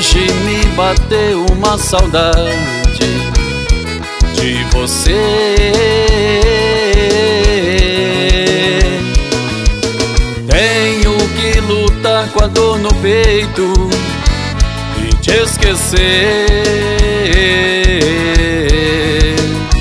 Hoje me bateu uma saudade de você. Tenho que lutar com a dor no peito e te esquecer.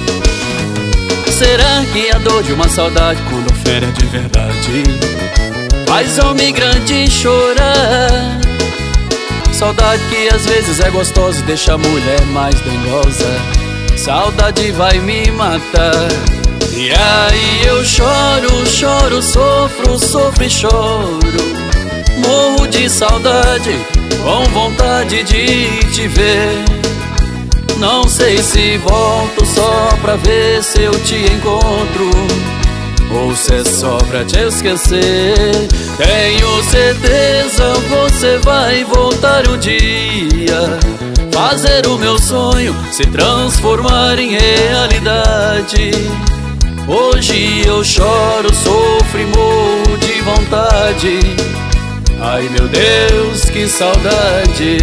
Será que a dor de uma saudade, quando fere de verdade, faz o migrante chorar? Saudade que às vezes é gostosa e deixa a mulher mais dengosa. Saudade vai me matar. E aí eu choro, choro, sofro, sofro e choro. Morro de saudade, com vontade de te ver. Não sei se volto só pra ver se eu te encontro, ou se é só pra te esquecer. Tenho certeza você vai voltar um dia, fazer o meu sonho se transformar em realidade. Hoje eu choro, sofro e morro de vontade. Ai meu Deus, que saudade.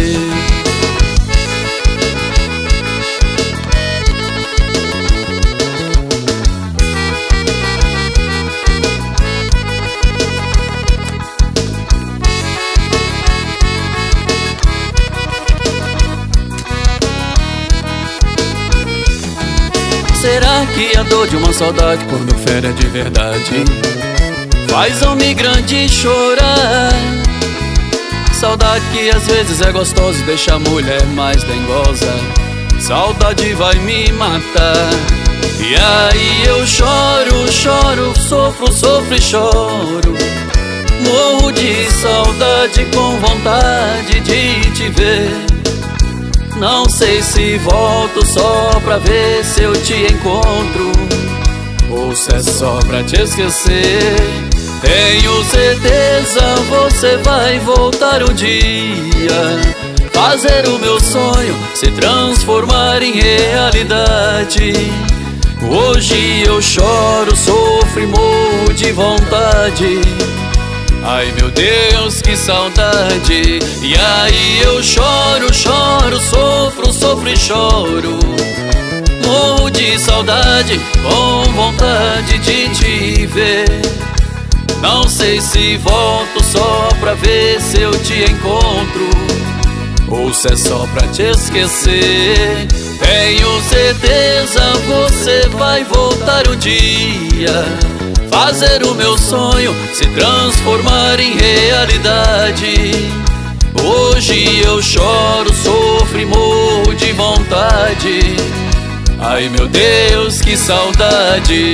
Será que a dor de uma saudade, quando fere de verdade, faz um migrante chorar? Saudade que às vezes é gostosa e deixa a mulher mais dengosa. Saudade vai me matar. E aí eu choro, choro, sofro, sofro e choro. Morro de saudade, com vontade de te ver. Não sei se volto só pra ver se eu te encontro, ou se é só pra te esquecer. Tenho certeza você vai voltar um dia, fazer o meu sonho se transformar em realidade. Hoje eu choro, sofro e morro de vontade. Ai meu Deus, que saudade. E aí eu choro, choro, sofro, sofro e choro. Morro de saudade, com vontade de te ver. Não sei se volto só pra ver se eu te encontro, ou se é só pra te esquecer. Tenho certeza você vai voltar um dia, fazer o meu sonho se transformar em realidade. Hoje eu choro, sofro e morro de vontade. Ai meu Deus, que saudade.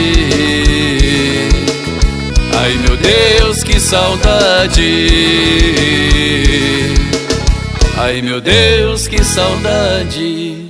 Ai meu Deus, que saudade. Ai meu Deus, que saudade.